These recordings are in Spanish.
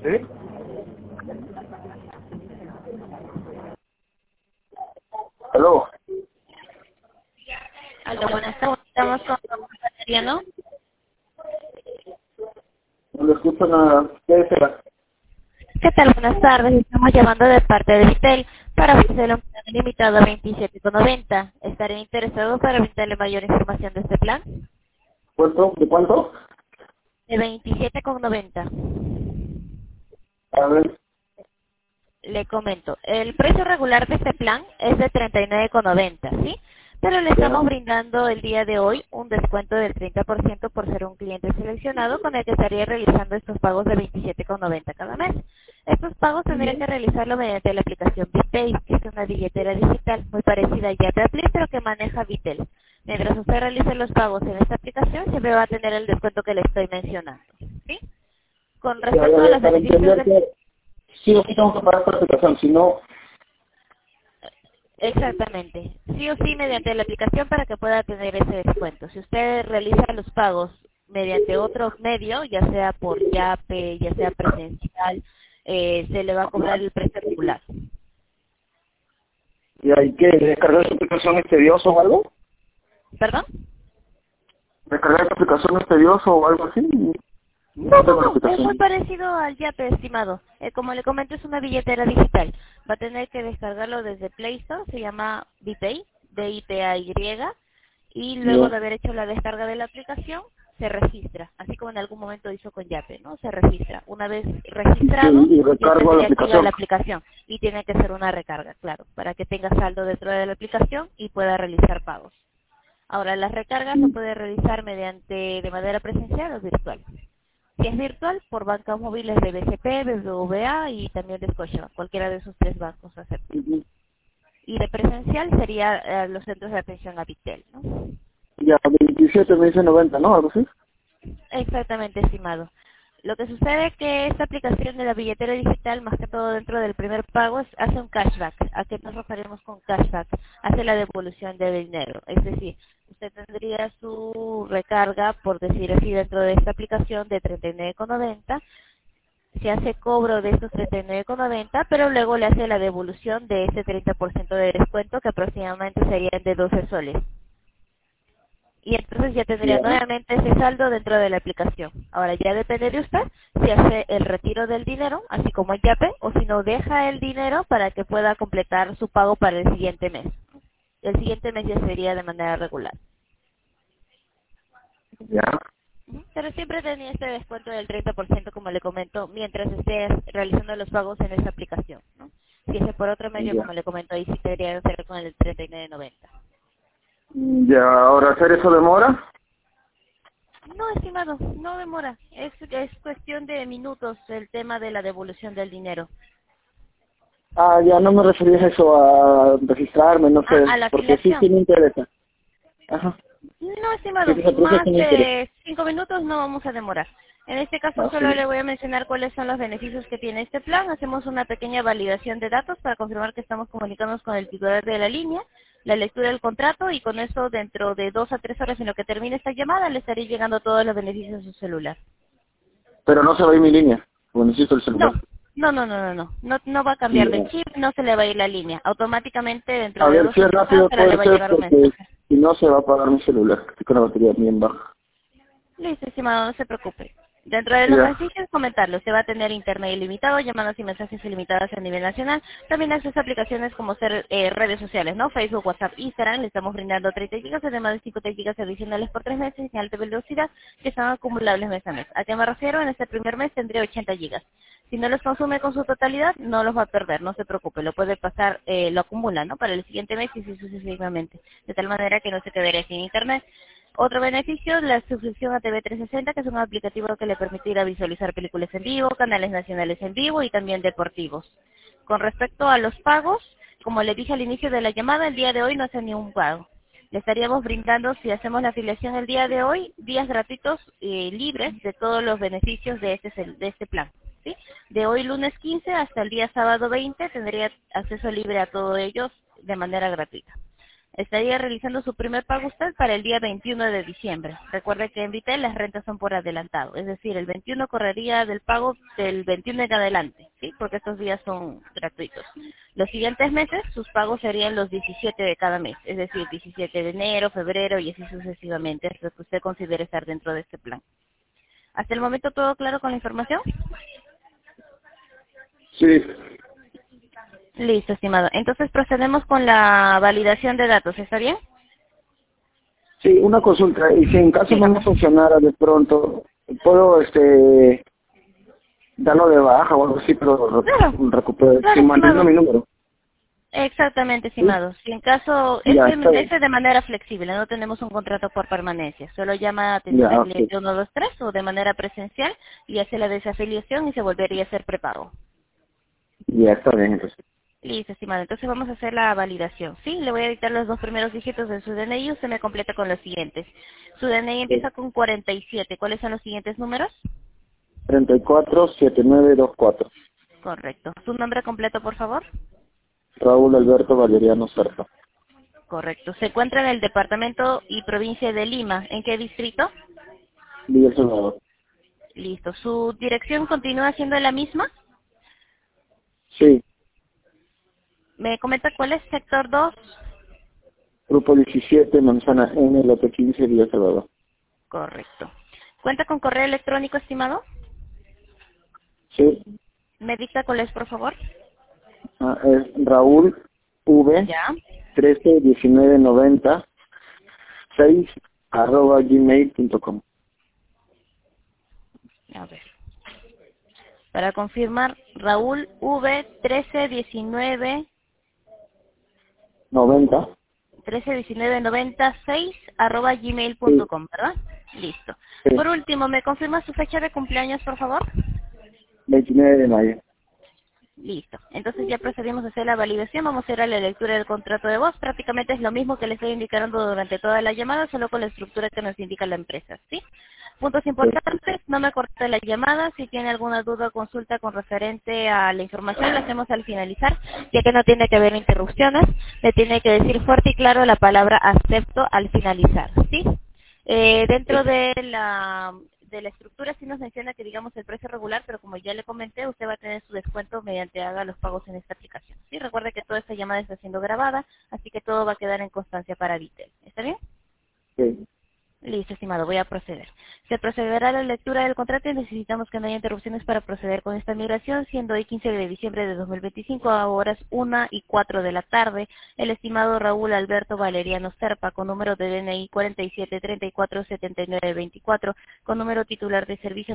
¿Sí? ¿Aló? Aló, buenas tardes. Estamos con Adriano. No le escucho nada. ¿Qué será? ¿Qué tal? Buenas tardes. Estamos llamando de parte de Vitel para ofrecerle un plan limitado a 27,90. ¿Estaría interesado para brindarle mayor información de este plan? ¿Cuánto? ¿De cuánto? De 27,90. A ver. Le comento, el precio regular de este plan es de 39,90, ¿sí? Pero le Ya. estamos brindando el día de hoy un descuento del 30% por ser un cliente seleccionado con el que estaría realizando estos pagos de 27,90 cada mes. Estos pagos tendría que realizarlo mediante la aplicación BitPay, que es una billetera digital muy parecida a YaPay, pero que maneja Vitel. Mientras usted realice los pagos en esta aplicación, siempre va a tener el descuento que le estoy mencionando, ¿sí? Con Ya, respecto a los para beneficios entender de... que sí o sí tengo que pagar por aplicación, si no, Exactamente. Sí o sí mediante la aplicación para que pueda tener ese descuento. Si usted realiza los pagos mediante otro medio, ya sea por YaPe, ya sea presencial, se le va a cobrar el precio regular. ¿y hay que descargar esa aplicación es tedioso o algo? ¿Perdón? ¿Descargar esa aplicación es tedioso o algo así? No, No no, tengo la no, es muy aplicación. parecido al YaPe, estimado. Como le comento, es una billetera digital. Va a tener que descargarlo desde Play Store, se llama BitPay, BIPAY, y luego Ya. de haber hecho la descarga de la aplicación, se registra, así como en algún momento hizo con YaPe, ¿no? Se registra. Una vez registrado, Y ya recargo la tendría activa aplicación. la aplicación y tiene que ser una recarga, claro, para que tenga saldo dentro de la aplicación y pueda realizar pagos. Ahora, las recargas se puede realizar de manera presencial o virtual. Si es virtual, por bancos móviles de BCP, BBVA y también de Scotiabank, cualquiera de esos tres bancos acepta. Ujú. Y de presencial sería los centros de atención a Vitel, ¿no? Ya, 27 me dice 90, ¿no? Algo así. Exactamente, estimado. Lo que sucede es que esta aplicación de la billetera digital, más que todo dentro del primer pago, hace un cashback. ¿A qué nos referimos con cashback? Hace la devolución de dinero. Es decir, usted tendría su recarga, por decir así, dentro de esta aplicación de 39,90. Se hace cobro de esos 39,90, pero luego le hace la devolución de ese 30% de descuento, que aproximadamente serían de 12 soles. Y entonces ya tendría Ya. nuevamente ese saldo dentro de la aplicación. Ahora ya depende de usted si hace el retiro del dinero, así como el YaPe, o si no deja el dinero para que pueda completar su pago para el siguiente mes. El siguiente mes ya sería de manera regular. Ya. Ujú. Pero siempre tenía este descuento del 30%, como le comento, mientras esté realizando los pagos en esta aplicación, ¿no? Si es por otro medio, Ya. como le comento, ahí sí tendría que hacer con el 39,90. Ya, ahora hacer eso demora. No, estimado, no demora. Es cuestión de minutos el tema de la devolución del dinero. Ah, ya no me refería a eso, a registrarme, no Ah, sé, a la porque sí, afiliación. sí me interesa. Ajá. No, Sí, estimado, ese proceso más sí me interesa. de 5 minutos no vamos a demorar. En este caso Ah, solo sí. le voy a mencionar cuáles son los beneficios que tiene este plan. Hacemos una pequeña validación de datos para confirmar que estamos comunicándonos con el titular de la línea, la lectura del contrato y con eso dentro de 2 a 3 horas en lo que termine esta llamada le estaré llegando todos los beneficios a su celular. Pero no se va a ir mi línea, porque necesito el celular. No, no va a cambiar de Ya. chip, no se le va a ir la línea. Automáticamente dentro A de ver, 2 si o es 3 horas rápido le puede va a ser, llegar un porque mensaje. si no se va a apagar mi celular, estoy con la batería bien baja. Listo, estimado, no se preocupe. Dentro de los Ya. beneficios, comentarle, usted va a tener internet ilimitado, llamadas y mensajes ilimitados a nivel nacional. También acceso a aplicaciones como ser redes sociales, ¿no? Facebook, WhatsApp, Instagram. Le estamos brindando 30 gigas, además de 50 gigas adicionales por 3 meses en alta velocidad, que son acumulables mes a mes. ¿A qué me refiero? En este primer mes tendría 80 gigas. Si no los consume con su totalidad, no los va a perder, no se preocupe. Lo puede pasar, lo acumula, ¿no? Para el siguiente mes y así sucesivamente. De tal manera que no se quedaría sin internet. Otro beneficio, la suscripción a TV 360, que es un aplicativo que le permitirá visualizar películas en vivo, canales nacionales en vivo y también deportivos. Con respecto a los pagos, como le dije al inicio de la llamada, el día de hoy no hace ni un pago. Le estaríamos brindando, si hacemos la afiliación el día de hoy, días gratuitos libres de todos los beneficios de este plan. ¿Sí? De hoy lunes 15 hasta el día sábado 20 tendría acceso libre a todos ellos de manera gratuita. Estaría realizando su primer pago usted para el día 21 de diciembre. Recuerde que en Vitel las rentas son por adelantado, es decir, el 21 correría del pago del 21 en adelante, ¿sí? Porque estos días son gratuitos. Los siguientes meses, sus pagos serían los 17 de cada mes, es decir, 17 de enero, febrero y así sucesivamente, hasta que usted considere estar dentro de este plan. ¿Hasta el momento todo claro con la información? Sí. Listo, estimado. Entonces procedemos con la validación de datos, ¿está bien? Sí, una consulta. Y si en caso no Dígame. me funcionara de pronto, ¿puedo darlo de baja o algo así, pero Claro, recuperar, claro, si manteniendo estimado. mi número? Exactamente, ¿Sí? estimado. Si en caso, Ya, está bien. es de manera flexible, no tenemos un contrato por permanencia. Solo llama a atención Ya, al ok. cliente 123 o de manera presencial y hace la desafiliación y se volvería a hacer prepago. Ya, está bien, entonces. Listo, estimado. Entonces vamos a hacer la validación. Sí, le voy a dictar los dos primeros dígitos de su DNI y usted me completa con los siguientes. Su DNI Sí. empieza con 47. ¿Cuáles son los siguientes números? 347924. Correcto. ¿Su nombre completo, por favor? Raúl Alberto Valeriano Serpa. Correcto. Se encuentra en el departamento y provincia de Lima. ¿En qué distrito? Villa El Salvador. Listo. ¿Su dirección continúa siendo la misma? Sí. ¿Me comenta cuál es sector 2? Grupo 17, Manzana N, Lote 15, Villa El Salvador. Correcto. ¿Cuenta con correo electrónico, estimado? Sí. ¿Me dicta cuál es, por favor? Es Raúl V Ya. 131990 6 @gmail.com. A ver. Para confirmar, Raúl V 1319 90. 131996 Sí. @gmail.com, ¿verdad? Listo. Sí. Por último, ¿me confirma su fecha de cumpleaños, por favor? 29 de mayo. Listo. Entonces ya procedimos a hacer la validación. Vamos a ir a la lectura del contrato de voz. Prácticamente es lo mismo que le estoy indicando durante toda la llamada, solo con la estructura que nos indica la empresa, ¿sí? Puntos Sí. importantes, no me corte la llamada. Si tiene alguna duda o consulta con referente a la información, la hacemos al finalizar, ya que no tiene que haber interrupciones. Le tiene que decir fuerte y claro la palabra acepto al finalizar, ¿sí? Dentro de la estructura sí nos menciona que digamos el precio regular, pero como ya le comenté, usted va a tener su descuento mediante haga los pagos en esta aplicación. Sí, recuerde que toda esta llamada está siendo grabada, así que todo va a quedar en constancia para Vitel. ¿Está bien? Sí. Listo, estimado, voy a proceder. Se procederá a la lectura del contrato y necesitamos que no haya interrupciones para proceder con esta migración, siendo hoy 15 de diciembre de 2025 a horas 1:04 de la tarde, el estimado Raúl Alberto Valeriano Serpa, con número de DNI 47347924, con número titular de servicio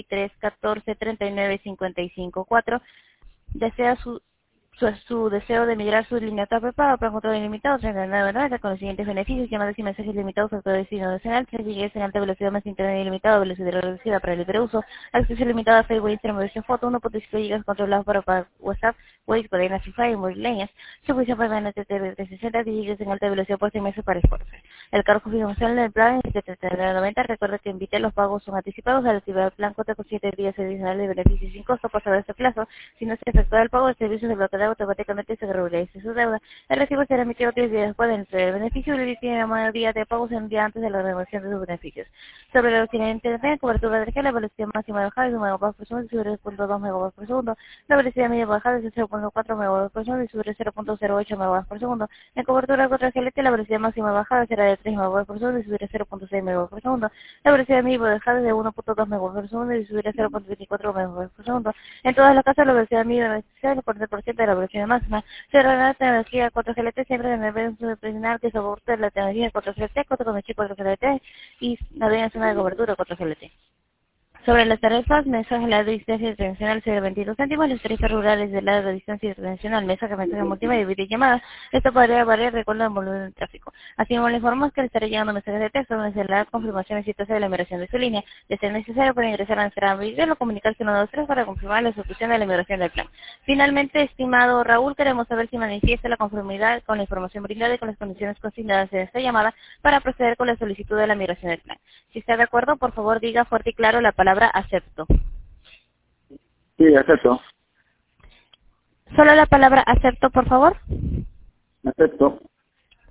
93143955.4, desea su deseo de migrar su línea prepago para control ilimitado, con los siguientes beneficios: llamadas y mensajes limitados a todo destino nacional, servicios en alta velocidad más internet ilimitado, velocidad reducida para el libre uso, acceso ilimitado a Facebook, Instagram, versión foto, 1.5 GB controlado para WhatsApp, Waze, cadenas Wi-Fi y movilíneas, servicio permanente de 360, 10 GB en alta velocidad por 6 meses para esfuerzos. El cargo mensual del plan es de 39.90. Recuerda que en Vitel los pagos son anticipados. Al activar el plan cuenta con 7 días adicionales de beneficios sin costo pasado este plazo. Si no se efectúa el pago, el servicio se bloqueará automáticamente y se regulariza su deuda. El recibo será emitido 3 días después del entrega del beneficio y tiene la mayoría de pagos en un día antes de la renovación de sus beneficios. Sobre la velocidad de internet, cobertura de energía, la velocidad máxima de bajada es 1 megabits por segundo y sube 0.2 megabits por segundo. La velocidad media de bajada es 0.4 megabits por segundo y sube 0.08 megabits por segundo. En cobertura 4G LTE, la velocidad máxima de bajada será de 3 megabits por segundo y subirá 0.6 megabits por segundo. La velocidad mínima de bajada es de 1.2 megabits por segundo y subirá 0.24 megabits por segundo. En todas las casas, la velocidad mínima es el 40% de la velocidad máxima. Se realiza la tecnología 4G LTE siempre en el evento preliminar que soporte la tecnología 4G LTE, cuenta con el chip 4G LTE y navega en zona de cobertura 4G LTE. Sobre las tarifas, mensaje de larga distancia internacional 0.22 céntimos, las tarifas rurales de larga distancia internacional, mensaje multimedia y videollamada. Esto podría variar de acuerdo al volumen del tráfico. Así como le informamos que le estará llegando mensajes de texto donde se le da confirmación exitosa de la migración de su línea. De ser necesario, puede ingresar a nuestra video o comunicarse 123 para confirmar la ejecución de la migración del plan. Finalmente, estimado Raúl, queremos saber si manifiesta la conformidad con la información brindada y con las condiciones consignadas en esta llamada para proceder con la solicitud de la migración del plan. Si está de acuerdo, por favor diga fuerte y claro la palabra acepto. Sí, acepto. Solo la palabra acepto, por favor. Acepto.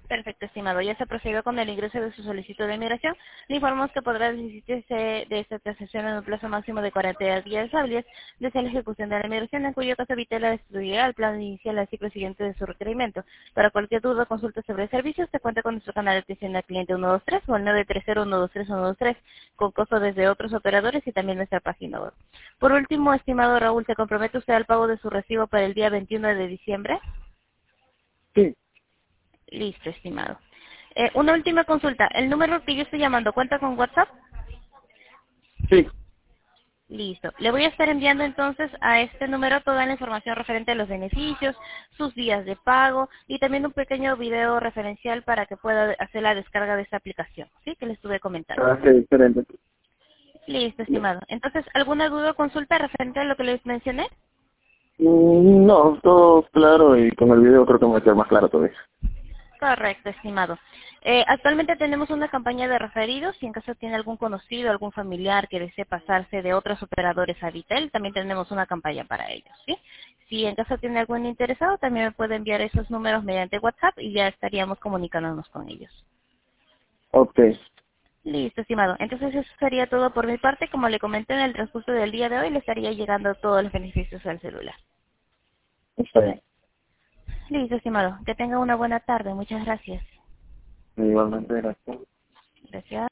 Perfecto, estimado. Ya se procedió con el ingreso de su solicitud de migración. Le informamos que podrá desistirse de esta transacción en un plazo máximo de 40 días hábiles desde la ejecución de la migración, en cuyo caso Vitela destruirá el plan inicial al ciclo siguiente de su requerimiento. Para cualquier duda o consulta sobre servicios, se cuenta con nuestro canal de atención al cliente 123 o el 930-123-123, con costo desde otros operadores y también nuestra página web. Por último, estimado Raúl, ¿se compromete usted al pago de su recibo para el día 21 de diciembre? Sí, Listo, estimado. Una última consulta. ¿El número que yo estoy llamando cuenta con WhatsApp? sí. Listo. Le voy a estar enviando entonces a este número toda la información referente a los beneficios, sus días de pago y también un pequeño video referencial para que pueda hacer la descarga de esta aplicación, ¿sí? Que le estuve comentando. Ah, sí, excelente. Listo, estimado. Entonces, ¿alguna duda o consulta referente a lo que les mencioné? No, todo claro y con el video creo que me va a quedar más claro todavía. Correcto, estimado. Actualmente tenemos una campaña de referidos. Si en caso tiene algún conocido, algún familiar que desee pasarse de otros operadores a Vitel, también tenemos una campaña para ellos, ¿sí? Si en caso tiene algún interesado, también me puede enviar esos números mediante WhatsApp y ya estaríamos comunicándonos con ellos. Ok, Listo, estimado. Entonces eso sería todo por mi parte. Como le comenté, en el transcurso del día de hoy le estaría llegando todos los beneficios al celular. está bien. Listo, estimado. Que tenga una buena tarde. Muchas gracias. Igualmente, gracias. Gracias.